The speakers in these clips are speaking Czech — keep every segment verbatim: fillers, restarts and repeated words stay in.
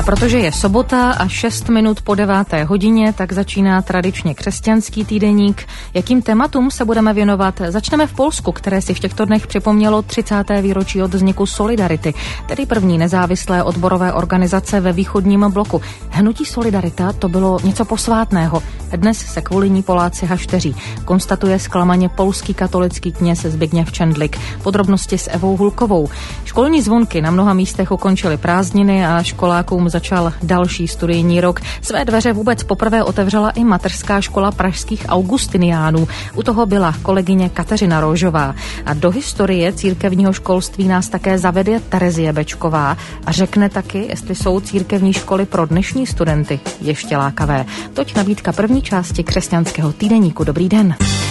protože je sobota a šest minut po deváté hodině, tak začíná tradičně křesťanský týdeník. Jakým tématům se budeme věnovat? Začneme v Polsku, které si v těchto dnech připomnělo třicáté výročí od vzniku Solidarity, tedy první nezávislé odborové organizace ve východním bloku. Hnutí Solidarita to bylo něco posvátného. Dnes se kvůli ní Poláci hašteří, konstatuje zklamaně polský katolický kněz Zbigněv Čendlik. Podrobnosti s Evou Hulkovou. Školní zvonky na mnoha místech ukončily prázdniny a školákům začal další studijní rok. Své dveře vůbec poprvé otevřela i mateřská škola pražských augustiniánů. U toho byla kolegyně Kateřina Rožová. A do historie církevního školství nás také zavede Terezie Bečková a řekne taky, jestli jsou církevní školy pro dnešní studenty ještě lákavé. Toť nabídka první části křesťanského týdeníku. Dobrý den.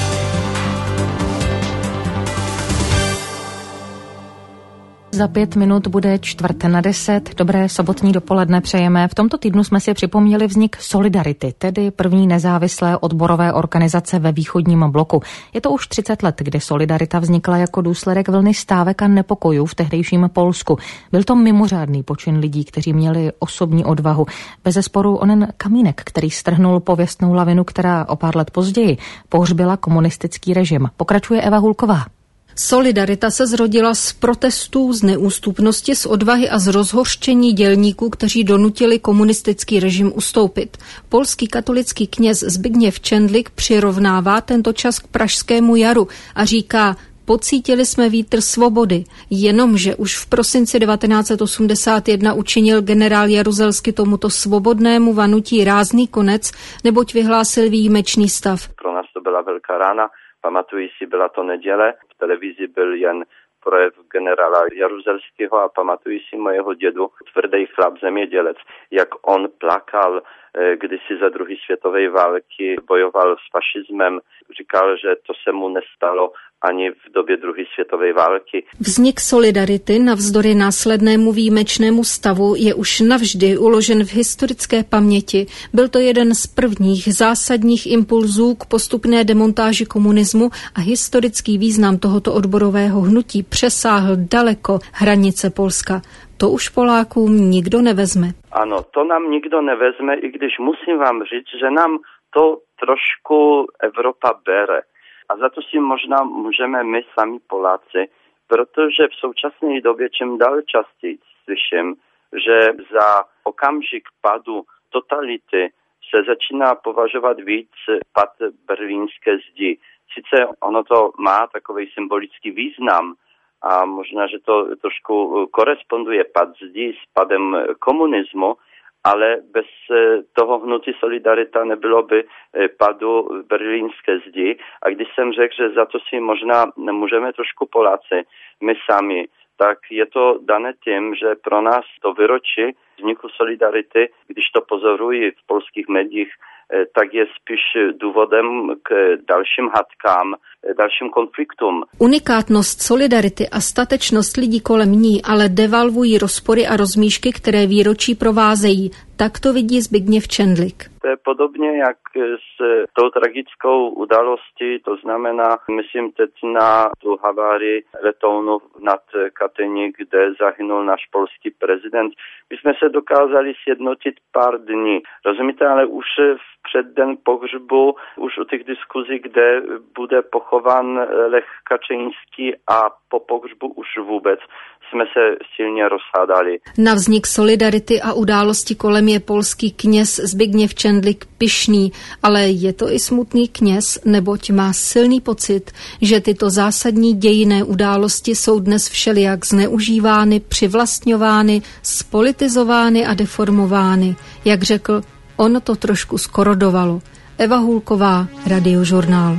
Za pět minut bude čtvrt na deset. Dobré sobotní dopoledne přejeme. V tomto týdnu jsme si připomněli vznik Solidarity, tedy první nezávislé odborové organizace ve východním bloku. Je to už třicet let, kdy Solidarita vznikla jako důsledek vlny stávek a nepokojů v tehdejším Polsku. Byl to mimořádný počin lidí, kteří měli osobní odvahu. Bezesporu onen kamínek, který strhnul pověstnou lavinu, která o pár let později pohřbila komunistický režim. Pokračuje Eva Hulková. Solidarita se zrodila z protestů, z neústupnosti, z odvahy a z rozhořčení dělníků, kteří donutili komunistický režim ustoupit. Polský katolický kněz Zbigněv Čendlik přirovnává tento čas k pražskému jaru a říká: pocítili jsme vítr svobody, jenomže už v prosinci devatenáct set osmdesát jedna učinil generál Jaruzelský tomuto svobodnému vanutí rázný konec, neboť vyhlásil výjimečný stav. Pro nás to byla velká rána. Pamatuji si, byla to neděle, v televizi byl jen projev generála Jaruzelského a pamatuji si mojeho dědu, tvrdý chlap zemědělec, jak on plakal, kdysi za druhé světové války bojoval s fašismem, říkal, že to se mu nestalo ani v době druhé světové války. Vznik Solidarity navzdory následnému výjimečnému stavu je už navždy uložen v historické paměti. Byl to jeden z prvních zásadních impulzů k postupné demontáži komunismu a historický význam tohoto odborového hnutí přesáhl daleko hranice Polska. To už Polákům nikdo nevezme. Ano, to nám nikdo nevezme, i když musím vám říct, že nám to trošku Evropa bere. A za to si možná můžeme my sami Poláci, protože v současné době čím dál častěji slyším, že za okamžik padu totality se začíná považovat víc pad berlínské zdi. Sice ono to má takový symbolický význam a možná, že to trošku koresponduje pad zdi s padem komunismu, ale bez toho hnutí Solidarita nebylo by padu berlínské zdi. A když jsem řekl, že za to si možná můžeme trošku Poláci, my sami, tak je to dané tím, že pro nás to výročí vzniku Solidarity, když to pozorují v polských médiích, tak je spíš důvodem k dalším hádkám, dalším konfliktům. Unikátnost Solidarity a statečnost lidí kolem ní ale devalvují rozpory a rozmíšky, které výročí provázejí. Tak to vidí Zbigněv Čendlik. To je podobně jak s tou tragickou událostí, to znamená, myslím teď na tu havárii letounu nad Katyní, kde zahynul náš polský prezident. My jsme se dokázali sjednotit pár dní, rozumíte, ale už v předden pohřbu, už u těch diskuzí, kde bude pochován Lech Kaczyński a po pohřbu už vůbec jsme se silně rozhádali. Na vznik Solidarity a události kolem je polský kněz Zbigněv Čendlik pyšný, ale je to i smutný kněz, neboť má silný pocit, že tyto zásadní dějinné události jsou dnes všelijak zneužívány, přivlastňovány, spolitizovány a deformovány. Jak řekl, ono to trošku skorodovalo. Eva Hulková, Radiožurnál.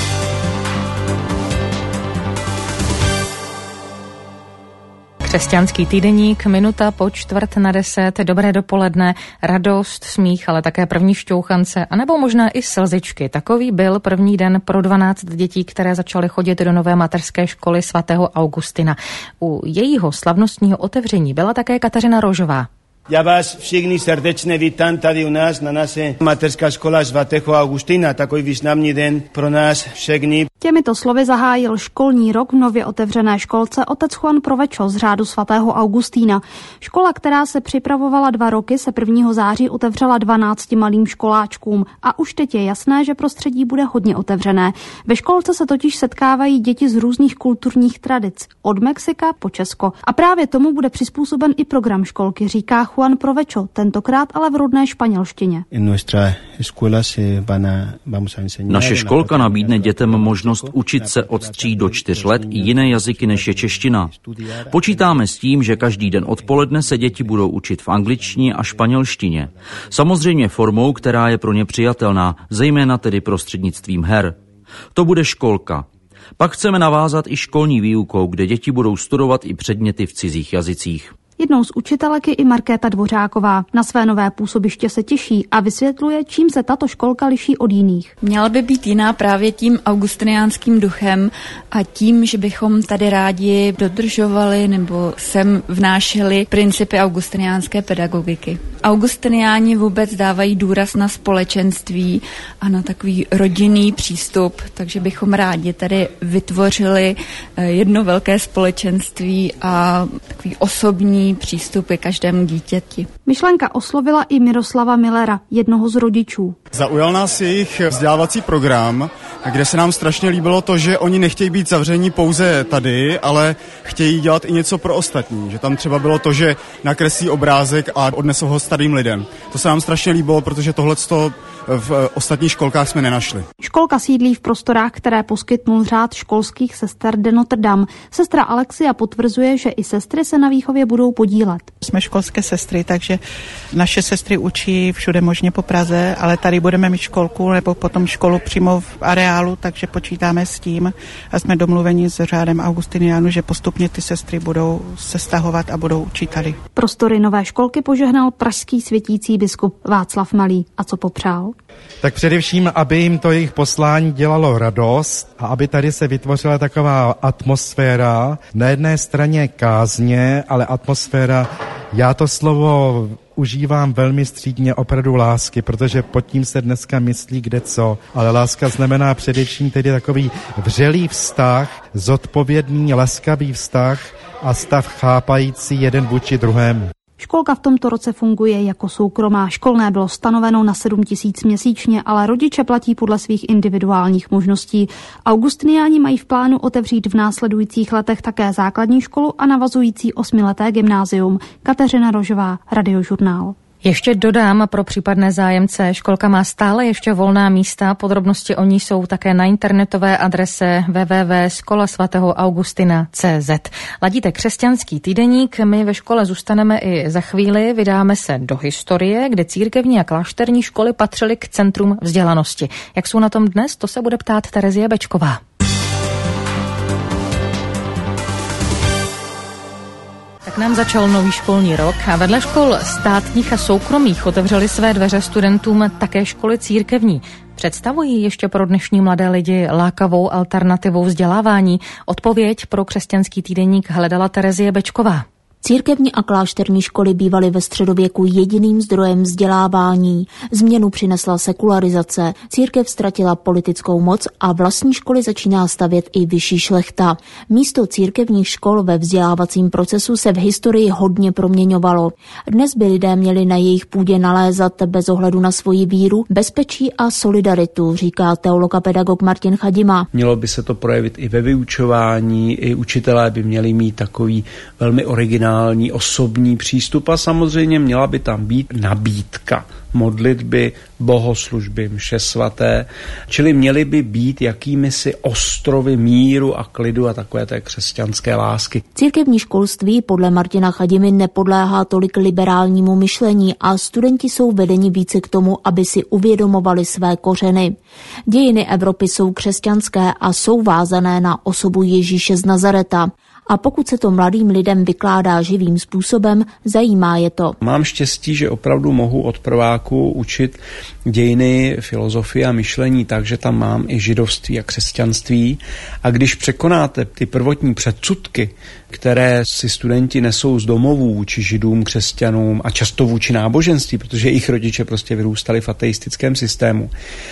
Křesťanský týdeník, minuta po čtvrt na deset, dobré dopoledne, radost, smích, ale také první šťouchance, anebo možná i slzičky. Takový byl první den pro dvanáct dětí, které začaly chodit do nové mateřské školy svatého Augustina. U jejího slavnostního otevření byla také Kateřina Rožová. Já vás všichni srdečně vítám tady u nás na naše mateřská škola svatého Augustina, takový významný den pro nás všechny. Těmito slovy zahájil školní rok v nově otevřené školce otec Juan Provečo z řádu svatého Augustína. Škola, která se připravovala dva roky, se prvního září otevřela dvanácti malým školáčkům a už teď je jasné, že prostředí bude hodně otevřené. Ve školce se totiž setkávají děti z různých kulturních tradic, od Mexika po Česko. A právě tomu bude přizpůsoben i program školky, říká Juan Provečo, tentokrát ale v rodné španělštině. Naše školka nabídne dětem možnost učit se od tří do čtyř let i jiné jazyky, než je čeština. Počítáme s tím, že každý den odpoledne se děti budou učit v angličtině a španělštině. Samozřejmě formou, která je pro ně přijatelná, zejména tedy prostřednictvím her. To bude školka. Pak chceme navázat i školní výukou, kde děti budou studovat i předměty v cizích jazycích. Jednou z učitelek je i Markéta Dvořáková. Na své nové působiště se těší a vysvětluje, čím se tato školka liší od jiných. Měla by být jiná právě tím augustiniánským duchem a tím, že bychom tady rádi dodržovali nebo sem vnášeli principy augustiniánské pedagogiky. Augustiniáni vůbec dávají důraz na společenství a na takový rodinný přístup, takže bychom rádi tady vytvořili jedno velké společenství a takový osobní přístupy každému dítěti. Myšlenka oslovila i Miroslava Millera, jednoho z rodičů. Zaujal nás jejich vzdělávací program, kde se nám strašně líbilo to, že oni nechtějí být zavření pouze tady, ale chtějí dělat i něco pro ostatní. Že tam třeba bylo to, že nakreslí obrázek a odnesou ho starým lidem. To se nám strašně líbilo, protože tohleto v ostatních školkách jsme nenašli. Školka sídlí v prostorách, které poskytnul řád školských sester de Notre Dame. Sestra Alexia potvrzuje, že i sestry se na výchově budou podílet. Jsme školské sestry, takže naše sestry učí všude možně po Praze, ale tady budeme mít školku nebo potom školu přímo v areálu, takže počítáme s tím a jsme domluveni s řádem Augustiniánů, že postupně ty sestry budou se stahovat a budou učit tady. Prostory nové školky požehnal pražský světící biskup Václav Malý. A co popřál? Tak především, aby jim to jejich poslání dělalo radost a aby tady se vytvořila taková atmosféra, na jedné straně kázně, ale atmosféra, já to slovo užívám velmi střídně, opravdu lásky, protože pod tím se dneska myslí kde co, ale láska znamená především tedy takový vřelý vztah, zodpovědný, laskavý vztah a stav chápající jeden vůči druhému. Školka v tomto roce funguje jako soukromá. Školné bylo stanoveno na sedm tisíc měsíčně, ale rodiče platí podle svých individuálních možností. Augustiniáni mají v plánu otevřít v následujících letech také základní školu a navazující osmileté gymnázium. Kateřina Rožová, Radiožurnál. Ještě dodám pro případné zájemce, školka má stále ještě volná místa, podrobnosti o ní jsou také na internetové adrese w w w tečka škola svatého Augustina tečka c z. Ladíte Křesťanský týdeník, my ve škole zůstaneme i za chvíli, vydáme se do historie, kde církevní a klášterní školy patřily k centrum vzdělanosti. Jak jsou na tom dnes, to se bude ptát Terezie Bečková. Tak nám začal nový školní rok a vedle škol státních a soukromých otevřely své dveře studentům také školy církevní. Představují ještě pro dnešní mladé lidi lákavou alternativu vzdělávání? Odpověď pro Křesťanský týdeník hledala Terezie Bečková. Církevní a klášterní školy bývaly ve středověku jediným zdrojem vzdělávání. Změnu přinesla sekularizace, církev ztratila politickou moc a vlastní školy začíná stavět i vyšší šlechta. Místo církevních škol ve vzdělávacím procesu se v historii hodně proměňovalo. Dnes by lidé měli na jejich půdě nalézat bez ohledu na svoji víru, bezpečí a solidaritu, říká teolog a pedagog Martin Chadima. Mělo by se to projevit i ve vyučování, i učitelé by měli mít takový velmi originální osobní přístup a samozřejmě měla by tam být nabídka modlitby, bohoslužby, mše svaté, čili měly by být jakýmisi ostrovy míru a klidu a takové té křesťanské lásky. Církevní školství podle Martina Chadimy nepodléhá tolik liberálnímu myšlení a studenti jsou vedeni více k tomu, aby si uvědomovali své kořeny. Dějiny Evropy jsou křesťanské a jsou vázané na osobu Ježíše z Nazareta. A pokud se to mladým lidem vykládá živým způsobem, zajímá je to. Mám štěstí, že opravdu mohu od prváku učit dějiny, filozofie a myšlení, takže tam mám i židovství a křesťanství. A když překonáte ty prvotní předsudky, které si studenti nesou z domovů vůči židům, křesťanům a často vůči náboženství, protože jejich rodiče prostě vyrůstali v ateistickém systému,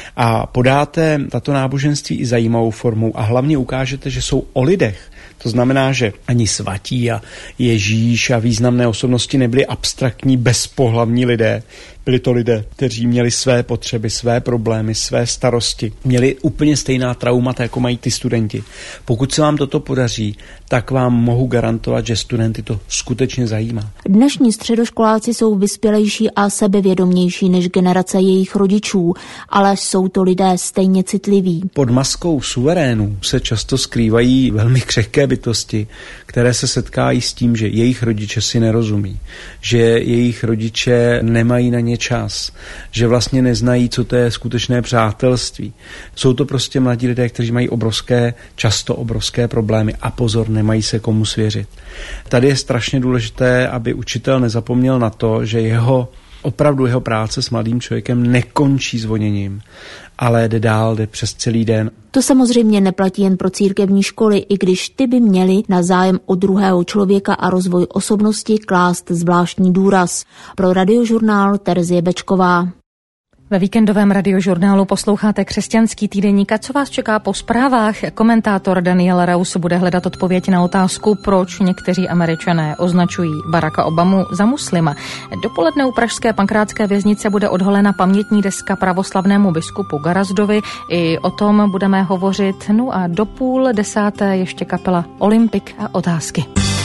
a podáte tato náboženství i zajímavou formou a hlavně ukážete, že jsou o lidech. To znamená, že ani svatí a Ježíš a významné osobnosti nebyli abstraktní, bezpohlavní lidé. Byli to lidé, kteří měli své potřeby, své problémy, své starosti. Měli úplně stejná traumata, jako mají ty studenti. Pokud se vám toto podaří, tak vám mohu garantovat, že studenty to skutečně zajímá. Dnešní středoškoláci jsou vyspělejší a sebevědomější než generace jejich rodičů, ale jsou to lidé stejně citliví. Pod maskou suverénů se často skrývají velmi křehké bytosti, které se setkají s tím, že jejich rodiče si nerozumí, že jejich rodiče nemají na ně čas, že vlastně neznají, co to je skutečné přátelství. Jsou to prostě mladí lidé, kteří mají obrovské, často obrovské problémy a pozor, nemají se komu svěřit. Tady je strašně důležité, aby učitel nezapomněl na to, že jeho opravdu jeho práce s mladým člověkem nekončí zvoněním, ale jde dál, jde přes celý den. To samozřejmě neplatí jen pro církevní školy, i když ty by měly na zájem o druhého člověka a rozvoj osobnosti klást zvláštní důraz. Pro Radiožurnál Terezie Bečková. Ve víkendovém radiožurnálu posloucháte Křesťanský týdeník. A co vás čeká po zprávách? Komentátor Daniel Rauss bude hledat odpověď na otázku, proč někteří Američané označují Baracka Obamu za muslima. Dopoledne u pražské pankrátské věznice bude odhalena pamětní deska pravoslavnému biskupu Garazdovi. I o tom budeme hovořit. No a do půl desáté ještě kapela Olympik a otázky.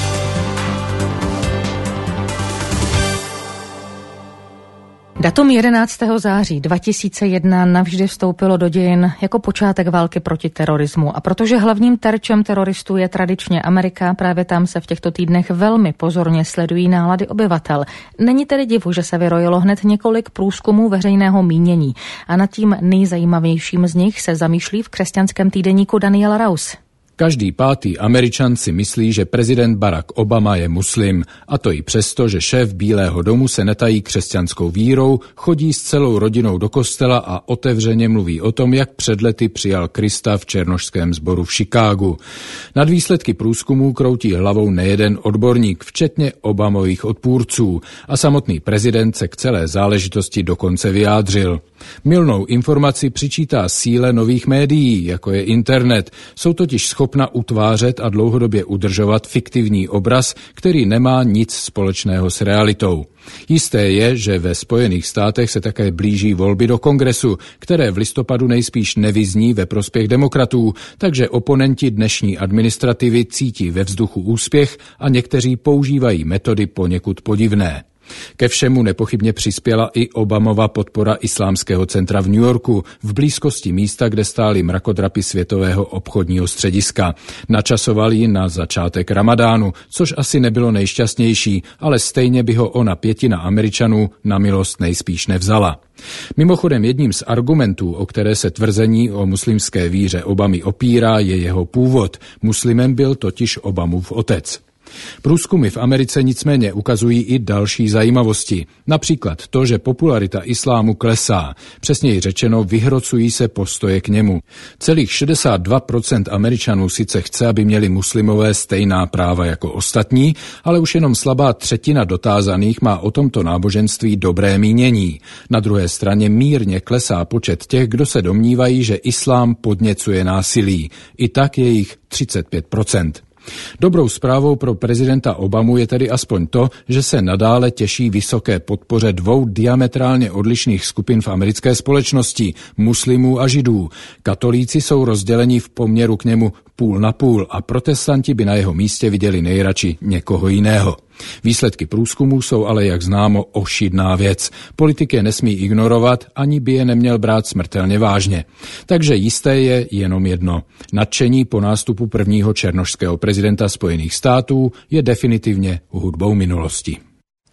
Datum jedenáctého září dva tisíce jedna navždy vstoupilo do dějin jako počátek války proti terorismu. A protože hlavním terčem teroristů je tradičně Amerika, právě tam se v těchto týdnech velmi pozorně sledují nálady obyvatel. Není tedy divu, že se vyrojilo hned několik průzkumů veřejného mínění. A nad tím nejzajímavějším z nich se zamýšlí v křesťanském týdeníku Daniel Rauss. Každý pátý Američan si myslí, že prezident Barack Obama je muslim, a to i přesto, že šéf Bílého domu se netají křesťanskou vírou, chodí s celou rodinou do kostela a otevřeně mluví o tom, jak před lety přijal Krista v černošském sboru v Chicagu. Nad výsledky průzkumů kroutí hlavou nejeden odborník, včetně Obamových odpůrců, a samotný prezident se k celé záležitosti dokonce vyjádřil. Mylnou informaci přičítá síle nových médií, jako je internet. Jsou totiž schopna utvářet a dlouhodobě udržovat fiktivní obraz, který nemá nic společného s realitou. Jisté je, že ve Spojených státech se také blíží volby do Kongresu, které v listopadu nejspíš nevyzní ve prospěch demokratů, takže oponenti dnešní administrativy cítí ve vzduchu úspěch a někteří používají metody poněkud podivné. Ke všemu nepochybně přispěla i Obamova podpora Islámského centra v New Yorku, v blízkosti místa, kde stály mrakodrapy Světového obchodního střediska. Načasoval ji na začátek Ramadánu, což asi nebylo nejšťastnější, ale stejně by ho ona pětina Američanů na milost nejspíš nevzala. Mimochodem jedním z argumentů, o které se tvrzení o muslimské víře Obamy opírá, je jeho původ. Muslimem byl totiž Obamův otec. Průzkumy v Americe nicméně ukazují i další zajímavosti. Například to, že popularita islámu klesá. Přesněji řečeno, vyhrocují se postoje k němu. Celých šedesát dva procent Američanů sice chce, aby měli muslimové stejná práva jako ostatní, ale už jenom slabá třetina dotázaných má o tomto náboženství dobré mínění. Na druhé straně mírně klesá počet těch, kdo se domnívají, že islám podněcuje násilí. I tak je jich třicet pět procent. Dobrou zprávou pro prezidenta Obamu je tedy aspoň to, že se nadále těší vysoké podpoře dvou diametrálně odlišných skupin v americké společnosti, muslimů a židů. Katolíci jsou rozděleni v poměru k němu půl na půl a protestanti by na jeho místě viděli nejradši někoho jiného. Výsledky průzkumů jsou ale, jak známo, ošidná věc. Politik je nesmí ignorovat, ani by je neměl brát smrtelně vážně. Takže jisté je jenom jedno. Nadšení po nástupu prvního černošského prezidenta Spojených států je definitivně hudbou minulosti.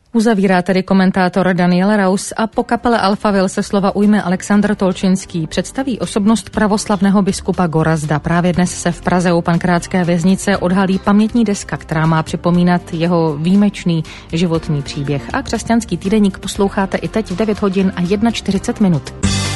Uzavírá tedy komentátor Daniel Raus a po kapele Alphaville se slova ujme Alexandr Tolčinský. Představí osobnost pravoslavného biskupa Gorazda. Právě dnes se v Praze u Pankrátské věznice odhalí pamětní deska, která má připomínat jeho výjimečný životní příběh. A Křesťanský týdeník posloucháte i teď v devět hodin a čtyřicet jedna minut.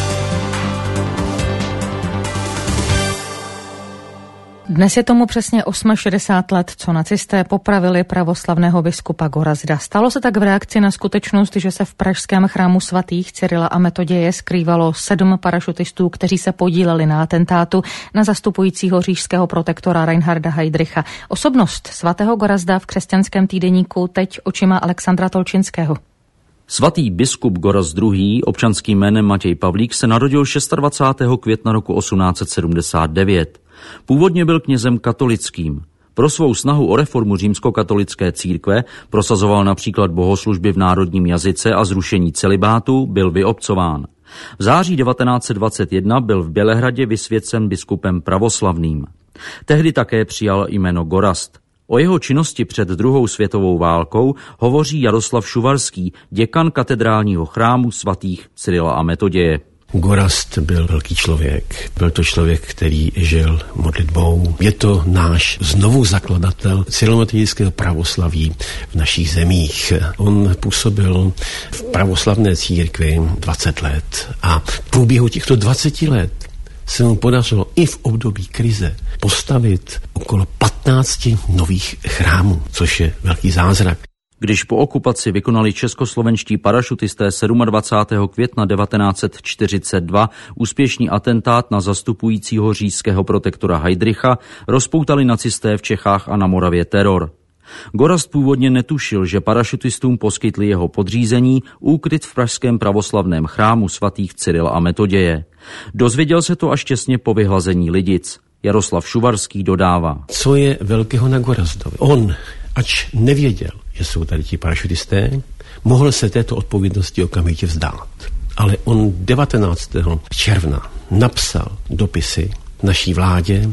Dnes je tomu přesně šedesát osm let, co nacisté popravili pravoslavného biskupa Gorazda. Stalo se tak v reakci na skutečnost, že se v pražském chrámu svatých Cyrila a Metoděje skrývalo sedm parašutistů, kteří se podíleli na atentátu na zastupujícího říšského protektora Reinharda Heydricha. Osobnost svatého Gorazda v Křesťanském týdeníku teď očima Alexandra Tolčinského. Svatý biskup Gorazd druhý., občanským jménem Matěj Pavlík, se narodil dvacátého šestého května roku osmnáct set sedmdesát devět. Původně byl knězem katolickým. Pro svou snahu o reformu římskokatolické církve prosazoval například bohoslužby v národním jazyce a zrušení celibátu, byl vyobcován. V září devatenáct set dvacet jedna byl v Bělehradě vysvěcen biskupem pravoslavným. Tehdy také přijal jméno Gorazd. O jeho činnosti před druhou světovou válkou hovoří Jaroslav Šuvarský, děkan katedrálního chrámu svatých Cyrila a Metoděje. Gorazd byl velký člověk. Byl to člověk, který žil modlitbou. Je to náš znovu zakladatel cyrilometodějského pravoslaví v našich zemích. On působil v pravoslavné církvi dvacet let a v průběhu těchto dvaceti let se mu podařilo i v období krize postavit okolo patnácti nových chrámů, což je velký zázrak. Když po okupaci vykonali českoslovenští parašutisté dvacátého sedmého května devatenáct set čtyřicet dva úspěšný atentát na zastupujícího říšského protektora Heydricha, rozpoutali nacisté v Čechách a na Moravě teror. Gorazd původně netušil, že parašutistům poskytli jeho podřízení úkryt v pražském pravoslavném chrámu svatých Cyrila a Metoděje. Dozvěděl se to až těsně po vyhlazení Lidic. Jaroslav Šuvarský dodává. Co je velkého na Gorazdovi? On, ač nevěděl, že jsou tady ti parašutisté, mohl se této odpovědnosti okamžitě vzdát. Ale on devatenáctého června napsal dopisy naší vládě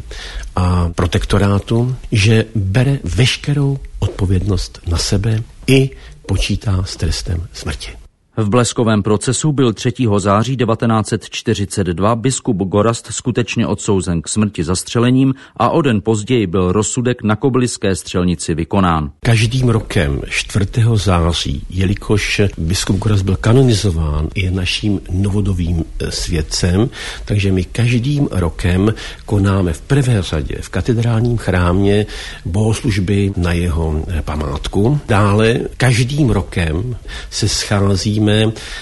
a protektorátu, že bere veškerou odpovědnost na sebe i počítá s trestem smrti. V bleskovém procesu byl třetího září devatenáct set čtyřicet dva biskup Gorazd skutečně odsouzen k smrti zastřelením a o den později byl rozsudek na Kobyliské střelnici vykonán. Každým rokem čtvrtého září, jelikož biskup Gorazd byl kanonizován, je naším novodobým svědcem, takže my každým rokem konáme v prvé řadě v katedrálním chrámě bohoslužby na jeho památku. Dále každým rokem se scházíme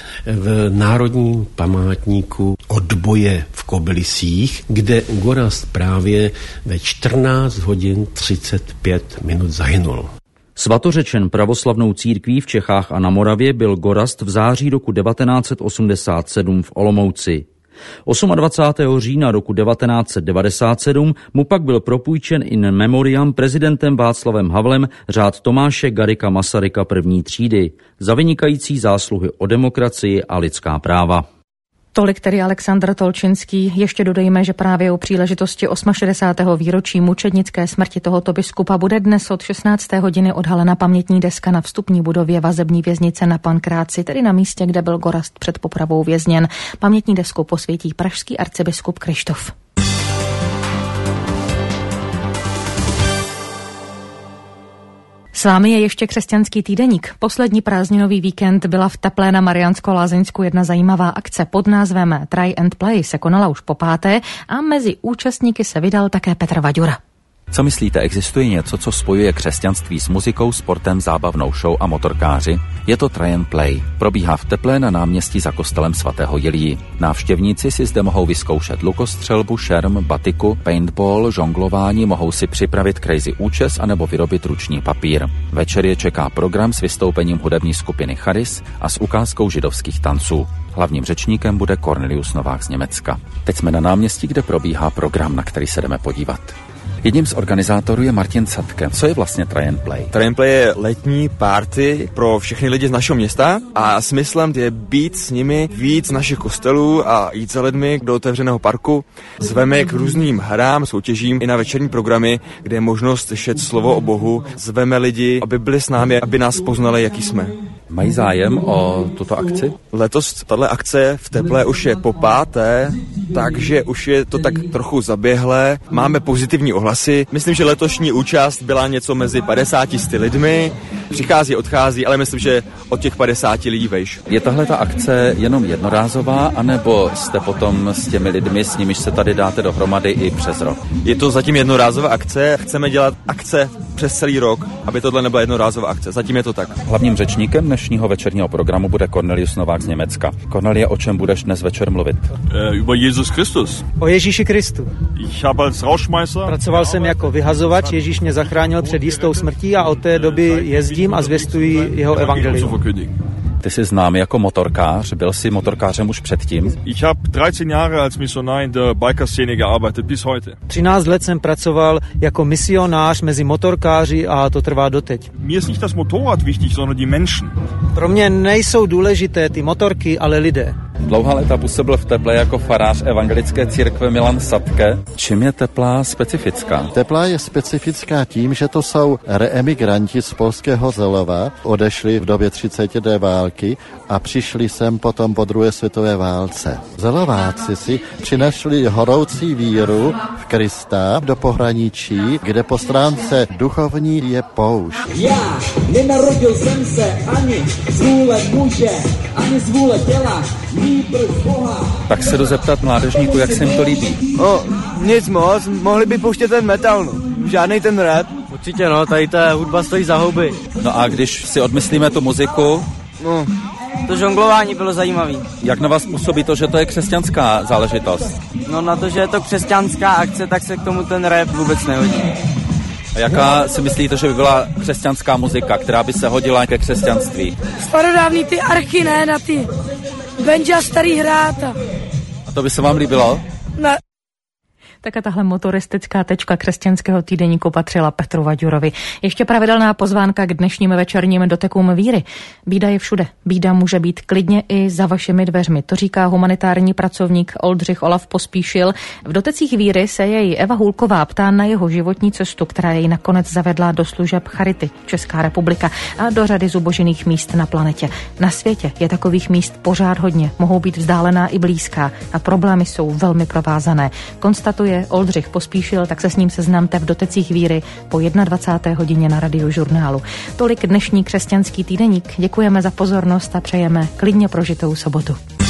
v Národním památníku odboje v Kobylisích, kde Gorazd právě ve čtrnáct hodin třicet pět minut zahynul. Svatořečen pravoslavnou církví v Čechách a na Moravě byl Gorazd v září roku devatenáct set osmdesát sedm v Olomouci. dvacátého osmého října roku devatenáct set devadesát sedm mu pak byl propůjčen in memoriam prezidentem Václavem Havlem řád Tomáše Garrigua Masaryka první třídy za vynikající zásluhy o demokracii a lidská práva. Tolik tedy Alexandr Tolčinský. Ještě dodejme, že právě u příležitosti šedesátého osmého výročí mučednické smrti tohoto biskupa bude dnes od šestnácté hodiny odhalena pamětní deska na vstupní budově vazební věznice na Pankráci, tedy na místě, kde byl Gorazd před popravou vězněn. Pamětní desku posvětí pražský arcibiskup Kryštof. S vámi je ještě Křesťanský týdeník. Poslední prázdninový víkend byla v Teplé na Mariánsko-Lázeňsku jedna zajímavá akce pod názvem Try and Play se konala už po páté a mezi účastníky se vydal také Petr Vaďura. Co myslíte, existuje něco, co spojuje křesťanství s muzikou, sportem, zábavnou show a motorkáři? Je to Try and Play. Probíhá v Teplé na náměstí za kostelem svatého Jiljí. Návštěvníci si zde mohou vyzkoušet lukostřelbu, šerm, batiku, paintball, žonglování, mohou si připravit crazy účes anebo vyrobit ruční papír. Večer je čeká program s vystoupením hudební skupiny Charis a s ukázkou židovských tanců. Hlavním řečníkem bude Cornelius Novák z Německa. Teď jsme na náměstí, kde probíhá program, na který se jdeme podívat. Jedním z organizátorů je Martin Sadke. Co je vlastně Try and Play? Try and Play je letní party pro všechny lidi z našeho města a smyslem je být s nimi víc z našich kostelů a jít za lidmi do otevřeného parku. Zveme je k různým hrám, soutěžím i na večerní programy, kde je možnost slyšet slovo o Bohu. Zveme lidi, aby byli s námi, aby nás poznali, jaký jsme. Mají zájem o tuto akci? Letos tato akce v Teplé už je po páté, takže už je to tak trochu zaběhlé. Máme pozitivní ohlasy. Myslím, že letošní účast byla něco mezi padesáti sty lidmi. Přichází, odchází, ale myslím, že od těch padesáti lidí vejš. Je tahle ta akce jenom jednorázová, anebo jste potom s těmi lidmi, s nimiž se tady dáte dohromady i přes rok? Je to zatím jednorázová akce. Chceme dělat akce přes celý rok, aby tohle nebyla jednorázová akce. Zatím je to tak. Hlavním řečníkem dnešního večerního programu bude Cornelius Novák z Německa. Cornelie, o čem budeš dnes večer mluvit? Über Jesus Christus. O Ježíši Kristu. Ich habe als Rauschmeister. Pracoval jsem jako vyhazovač, Ježíš mě zachránil před jistou smrtí a od té doby jezdím a zvěstuji jeho evangelium. Ty jsi znám jako motorkář, byl jsi motorkářem už předtím? Ich habe dreizehn Jahre als Missionar in der Biker-Szene gearbeitet bis heute. třináct let jsem pracoval jako misionář mezi motorkáři a to trvá doteď. Mir ist nicht das Motorrad wichtig, sondern die Menschen. Pro mě nejsou důležité ty motorky, ale lidé. Dlouhá léta působil v Teple jako farář evangelické církve Milan Satke. Čím je Teplá specifická? Teplá je specifická tím, že to jsou reemigranti z polského Zelova, odešli v době třicetidenní války a přišli sem potom po druhé světové válce. Zelováci si přinesli horoucí víru v Krista do pohraničí, kde po stránce duchovní je poušť. Já nenarodil jsem se ani z vůle muže, ani z vůle těla, nýbrž Boha. Tak se jdu zeptat mládežníků, jak se jim to líbí. No, nic moc, mohli by pouštět ten metal, no. Žádnej ten rap. Určitě no, tady ta hudba stojí za houby. No a když si odmyslíme tu muziku? No, to žonglování bylo zajímavý. Jak na vás působí to, že to je křesťanská záležitost? No na to, že je to křesťanská akce, tak se k tomu ten rap vůbec nehodí. A jaká si myslíte, že by byla křesťanská muzika, která by se hodila ke křesťanství? Starodávný ty archy, ne, na ty Benja starý hráta. A to by se vám líbilo? Ne. Tak a tahle motoristická tečka křesťanského týdeníku patřila Petru Vaďurovi. Ještě pravidelná pozvánka k dnešním večerním dotekům víry. Bída je všude. Bída může být klidně i za vašimi dveřmi. To říká humanitární pracovník Oldřich Olaf Pospíšil. V dotecích víry se jej Eva Hulková ptá na jeho životní cestu, která jej nakonec zavedla do služeb Charity Česká republika a do řady zubožených míst na planetě. Na světě je takových míst pořád hodně. Mohou být vzdálená i blízká a problémy jsou velmi provázané. Konstatuje Oldřich Pospíšil, tak se s ním seznamte v dotecích víry po dvacáté jedné hodině na Radiožurnálu. Tolik dnešní křesťanský týdeník. Děkujeme za pozornost a přejeme klidně prožitou sobotu.